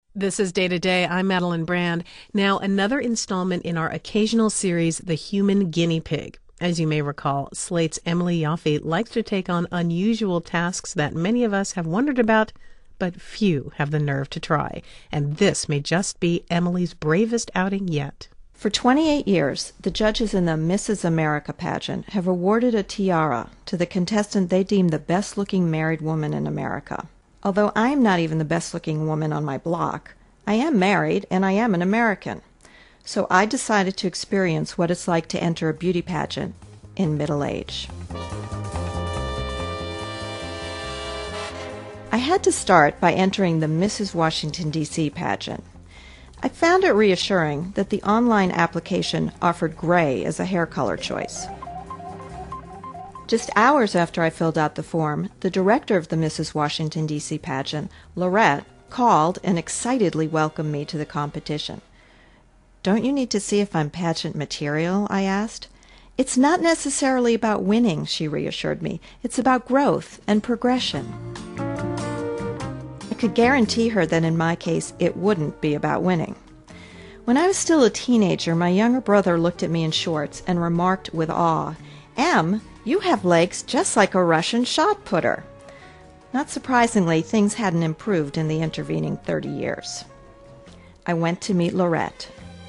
This is Day to Day. I'm Madeline Brand. Now, another installment in our occasional series, The Human Guinea Pig. As you may recall, Slate's Emily Yoffe likes to take on unusual tasks that many of us have wondered about, but few have the nerve to try. And this may just be Emily's bravest outing yet. For 28 years, the judges in the Mrs. America pageant have awarded a tiara to the contestant they deem the best-looking married woman in America. Although I am not even the best-looking woman on my block, I am married and I am an American. So I decided to experience what it's like to enter a beauty pageant in middle age. I had to start by entering the Mrs. Washington, D.C. pageant. I found it reassuring that the online application offered gray as a hair color choice. Just hours after I filled out the form, the director of the Mrs. Washington, D.C. pageant, Lorette, called and excitedly welcomed me to the competition. "Don't you need to see if I'm pageant material?" I asked. "It's not necessarily about winning," she reassured me. "It's about growth and progression." I could guarantee her that in my case it wouldn't be about winning. When I was still a teenager, my younger brother looked at me in shorts and remarked with awe, "Em, you have legs just like a Russian shot putter." Not surprisingly, things hadn't improved in the intervening 30 years. I went to meet Lorette.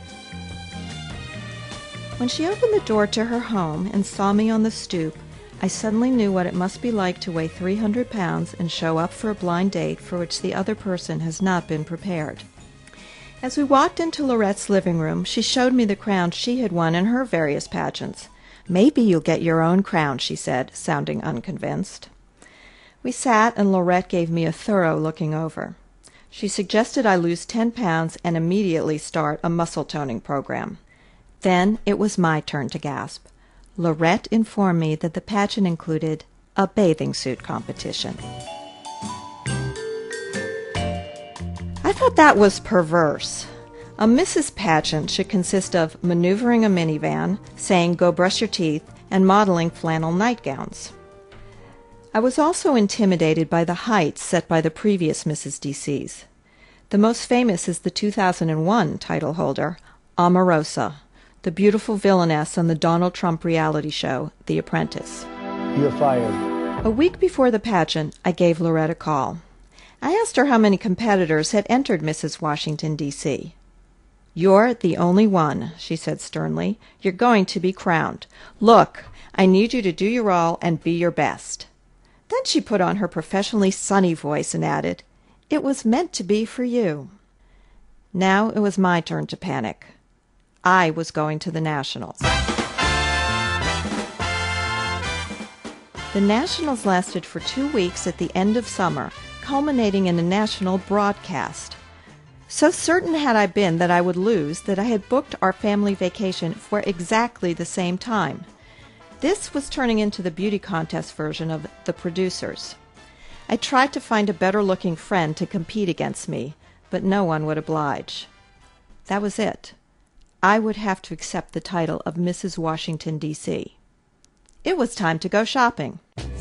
When she opened the door to her home and saw me on the stoop, I suddenly knew what it must be like to weigh 300 pounds and show up for a blind date for which the other person has not been prepared. As we walked into Lorette's living room, she showed me the crowns she had won in her various pageants. "Maybe you'll get your own crown," she said, sounding unconvinced. We sat and Lorette gave me a thorough looking over. She suggested I lose 10 pounds and immediately start a muscle toning program. Then it was my turn to gasp. Lorette informed me that the pageant included a bathing suit competition. I thought that was perverse. A Mrs. Pageant should consist of maneuvering a minivan, saying "go brush your teeth," and modeling flannel nightgowns. I was also intimidated by the heights set by the previous Mrs. DCs. The most famous is the 2001 title holder, Omarosa, the beautiful villainess on the Donald Trump reality show, The Apprentice. You're fired. A week before the pageant, I gave Lorette a call. I asked her how many competitors had entered Mrs. Washington, D.C. "You're the only one," she said sternly. "You're going to be crowned. Look, I need you to do your all and be your best." Then she put on her professionally sunny voice and added, "It was meant to be for you." Now it was my turn to panic. I was going to the Nationals. The Nationals lasted for 2 weeks at the end of summer, culminating in a national broadcast. So certain had I been that I would lose that I had booked our family vacation for exactly the same time. This was turning into the beauty contest version of The Producers. I tried to find a better-looking friend to compete against me, but no one would oblige. That was it. I would have to accept the title of Mrs. Washington, D.C. It was time to go shopping.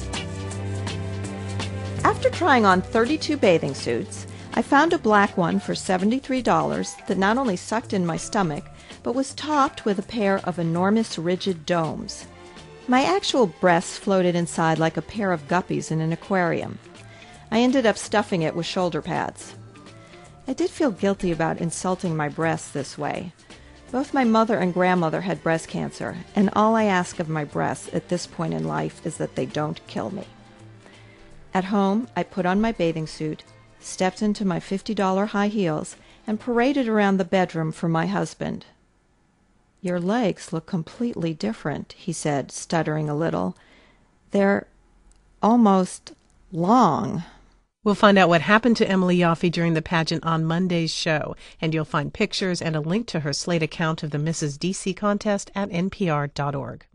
After trying on 32 bathing suits, I found a black one for $73 that not only sucked in my stomach, but was topped with a pair of enormous rigid domes. My actual breasts floated inside like a pair of guppies in an aquarium. I ended up stuffing it with shoulder pads. I did feel guilty about insulting my breasts this way. Both my mother and grandmother had breast cancer, and all I ask of my breasts at this point in life is that they don't kill me. At home, I put on my bathing suit, stepped into my $50 high heels, and paraded around the bedroom for my husband. "Your legs look completely different," he said, stuttering a little. "They're almost long." We'll find out what happened to Emily Yoffe during the pageant on Monday's show, and you'll find pictures and a link to her Slate account of the Mrs. DC contest at npr.org.